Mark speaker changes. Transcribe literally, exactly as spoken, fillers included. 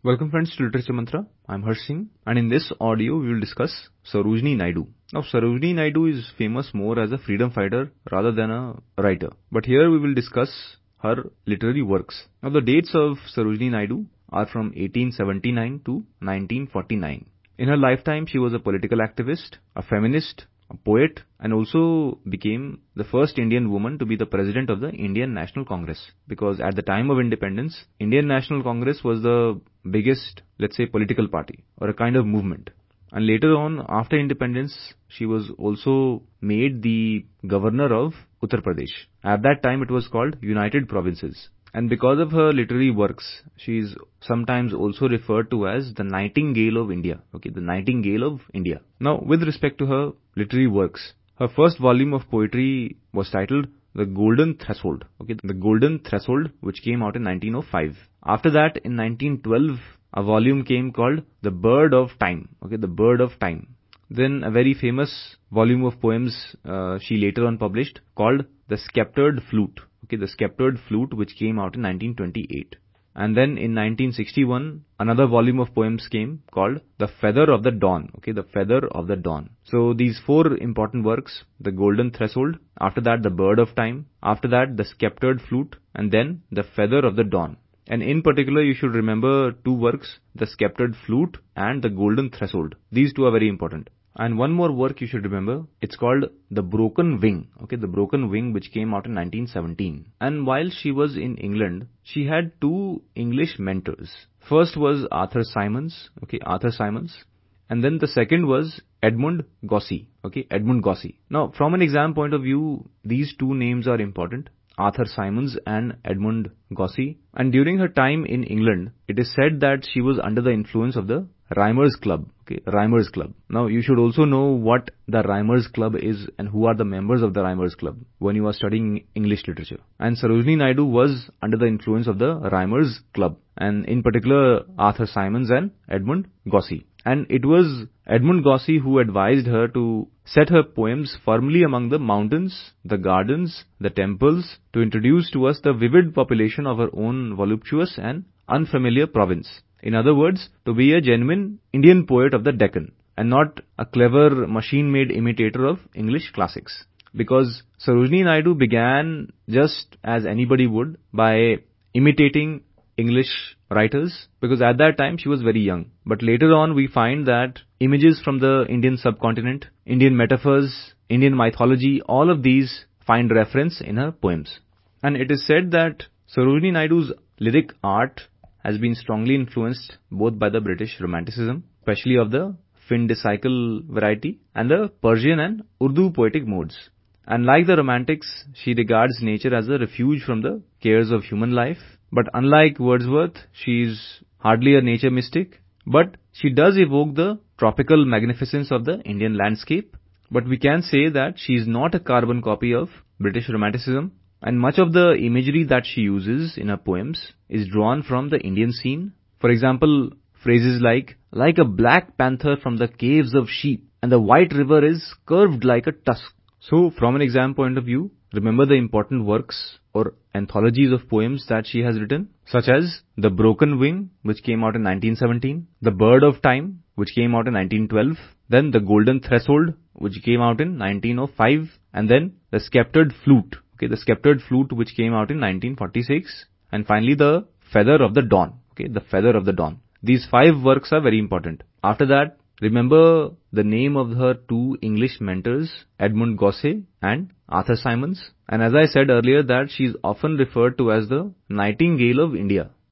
Speaker 1: Welcome friends to Literature Mantra. I'm Harsh Singh, and in this audio we will discuss Sarojini Naidu. Now Sarojini Naidu is famous more as a freedom fighter rather than a writer. But here we will discuss her literary works. Now the dates of Sarojini Naidu are from eighteen seventy-nine to nineteen forty-nine. In her lifetime she was a political activist, a feminist, a poet, and also became the first Indian woman to be the president of the Indian National Congress. Because at the time of independence, Indian National Congress was the biggest, let's say, political party or a kind of movement. And later on, after independence, she was also made the governor of Uttar Pradesh. At that time, it was called United Provinces. And because of her literary works, she is sometimes also referred to as the Nightingale of India. Okay, the Nightingale of India. Now, with respect to her literary works, her first volume of poetry was titled The Golden Threshold. Okay, The Golden Threshold, which came out in nineteen oh five. After that, in nineteen twelve, a volume came called The Bird of Time. Okay, The Bird of Time. Then a very famous volume of poems uh, she later on published called The Sceptred Flute. Okay, The Sceptred Flute, which came out in nineteen twenty-eight. And then in nineteen sixty-one, another volume of poems came called The Feather of the Dawn. Okay, The Feather of the Dawn. So these four important works, The Golden Threshold, after that The Bird of Time, after that The Sceptred Flute, and then The Feather of the Dawn. And in particular, you should remember two works, The Sceptred Flute and The Golden Threshold. These two are very important. And one more work you should remember, it's called The Broken Wing. Okay, The Broken Wing, which came out in nineteen seventeen. And while she was in England, she had two English mentors. First was Arthur Symons, okay, Arthur Symons. And then the second was Edmund Gosse, okay, Edmund Gosse. Now, from an exam point of view, these two names are important. Arthur Symons and Edmund Gosse. And during her time in England, it is said that she was under the influence of the Rhymers Club. Okay, Rhymers Club. Now, you should also know what the Rhymers Club is and who are the members of the Rhymers Club when you are studying English literature. And Sarojini Naidu was under the influence of the Rhymers Club, and in particular Arthur Symons and Edmund Gosse. And it was Edmund Gosse who advised her to set her poems firmly among the mountains, the gardens, the temples, to introduce to us the vivid population of her own voluptuous and unfamiliar province. In other words, to be a genuine Indian poet of the Deccan, and not a clever machine-made imitator of English classics. Because Sarojini Naidu began just as anybody would, by imitating English writers, because at that time she was very young. But later on we find that images from the Indian subcontinent, Indian metaphors, Indian mythology, all of these find reference in her poems. And it is said that Sarojini Naidu's lyric art has been strongly influenced both by the British Romanticism, especially of the Fin-de-Siecle variety, and the Persian and Urdu poetic modes. And like the Romantics, she regards nature as a refuge from the cares of human life. But unlike Wordsworth, she is hardly a nature mystic, but she does evoke the tropical magnificence of the Indian landscape. But we can say that she is not a carbon copy of British Romanticism, and much of the imagery that she uses in her poems is drawn from the Indian scene. For example, phrases like, like a black panther from the caves of sheep, and the white river is curved like a tusk. So, from an exam point of view, remember the important works or anthologies of poems that she has written, such as The Broken Wing, which came out in nineteen seventeen, The Bird of Time, which came out in nineteen twelve, then The Golden Threshold, which came out in nineteen oh five, and then The Sceptred Flute, okay, The Sceptred Flute, which came out in nineteen forty-six, and finally The Feather of the Dawn, okay, The Feather of the Dawn. These five works are very important. After that, remember the name of her two English mentors, Edmund Gosse and Arthur Symons. And as I said earlier, that she is often referred to as the Nightingale of India.